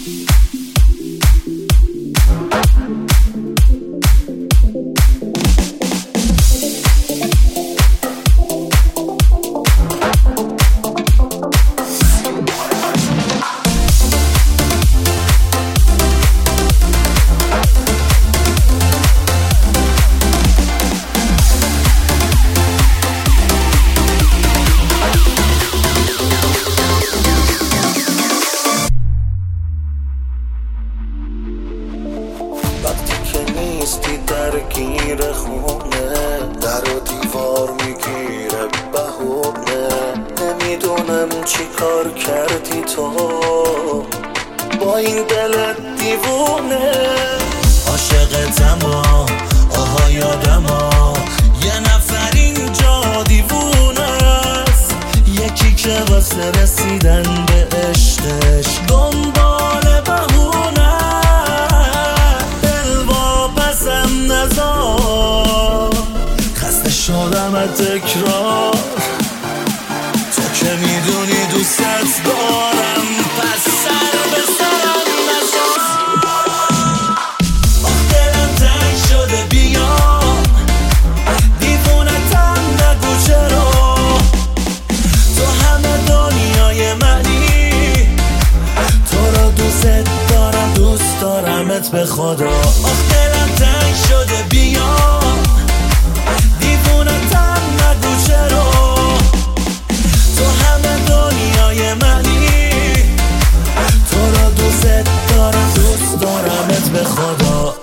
نیستی درگیر خونه، در و دیوار میگیره بهونه. نمیدونم چی کار کردی تو با این دلت دیوونه. عاشقتم آها یادم یه نفر اینجا دیوونه است، یکی که واسه رسیدن به عشقش دنبال بهونه. خسته شدم از تکرار، تو که میدونی دوستت دارم، پس سر به سرم نزار. آخ دلم تنگ شده بیا، دیوونتم نگو چرا. تو همه دنیای منی، تو رو دوست دارم، دوست دارمت به خدا. آخ دلم تنگ شده بیا، دیوونتم نگو چرا. تو همه دنیای منی، تو رو دوست دارم، دوست دارمت به خدا.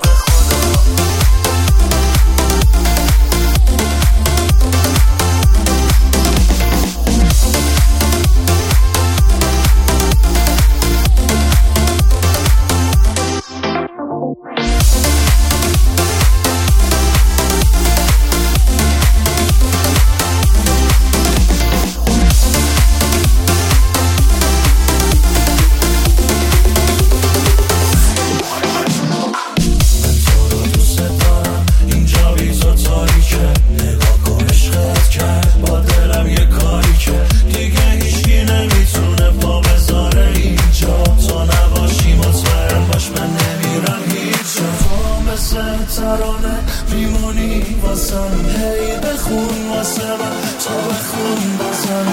ترانه میمونی واسم، هی بخون واسه من، تو بخون بازم.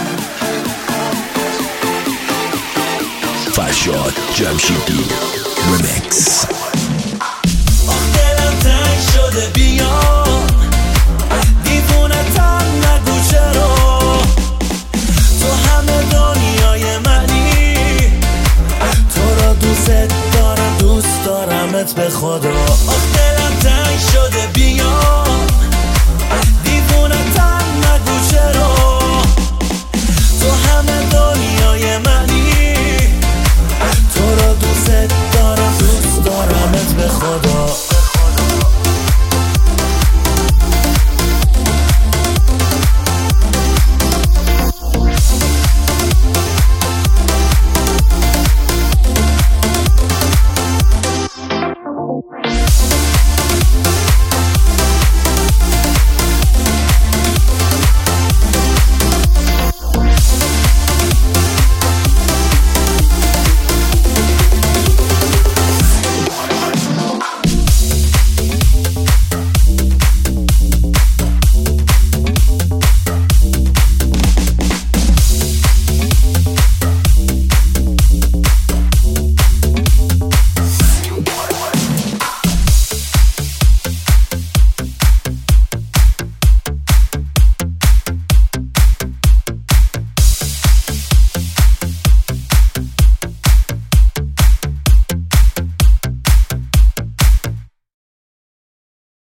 فرشاد جمشیدی ریمیکس. آخ دلم تنگ شده بیا، دیوونتم نگو چرا. تو همه دنیای منی، تو رو دوست دارم، دوست دارمت به خدا. آخ دلم تنگ شده بیا، دیوونتم نگو چرا. تو همه دنیای منی،